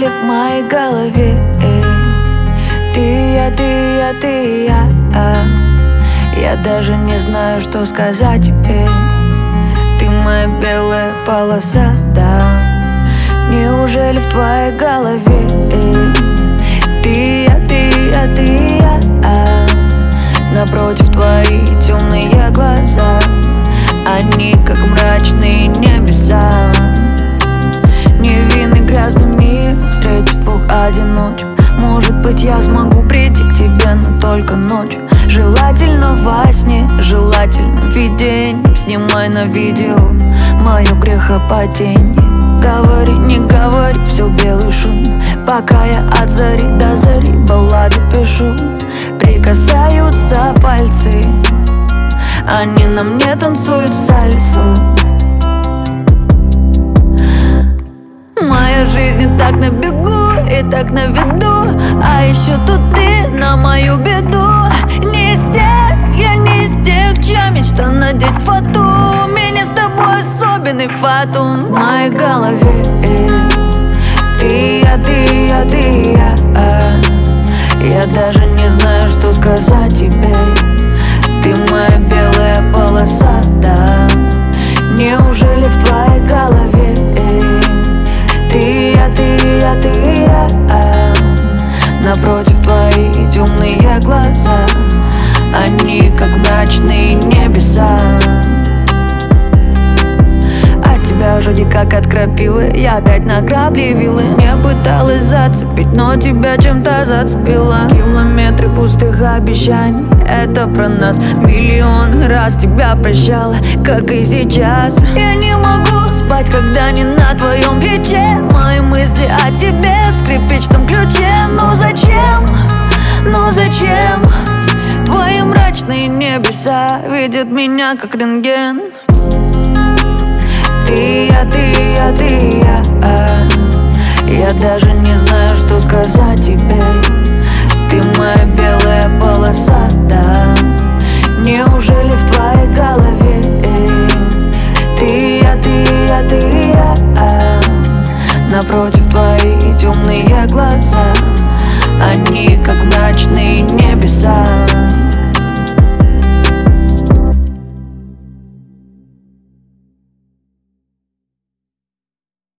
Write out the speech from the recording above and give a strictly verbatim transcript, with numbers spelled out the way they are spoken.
неужели в моей голове ты я, ты я, ты я? Я даже не знаю, что сказать теперь. Ты моя белая полоса, да. Неужели в твоей голове ты я, ты я, ты я? Напротив твои темные глаза, они как мрачные небеса. Невинный грязный мир встретит двух одиночек. Может быть, я смогу прийти к тебе, но только ночью. Желательно во сне, желательно видением. Снимай на видео мое грехопадение. Говори, не говори, все белый шум. Пока я от зари до зари баллады пишу. Прикасаются пальцы, они на мне танцуют сальсу. Моя жизнь и так на бегу, и так на виду. А еще тут ты на мою беду. Не из тех, я не из тех, чья мечта надеть фату. Меня с тобой особенный фатум. В моей голове ты я, ты я, ты я. Я даже не знаю, что сказать тебе. Ты моя белая полоса, да. Неужели в твоей голове ты я, ты я, ты я? Напротив твои темные глаза, они как мрачные небеса. От тебя жоги как от крапивы. Я опять на грабли вилы. Не пыталась зацепить, но тебя чем-то зацепила. Километры пустых обещаний, это про нас. Миллион раз тебя прощала, как и сейчас. Я не могу спать, когда не на твоем плече. Мои мысли о тебе в скрипичном ключе. Ну зачем, ну зачем? Твои мрачные небеса видят меня как рентген. Ты я, ты я, ты я. Я даже не знаю, что сказать тебе. Ты моя белая полоса, да. Неужели в твоей голове ты я, ты я, ты я? Напротив твои темные глаза, они как мрачные небеса.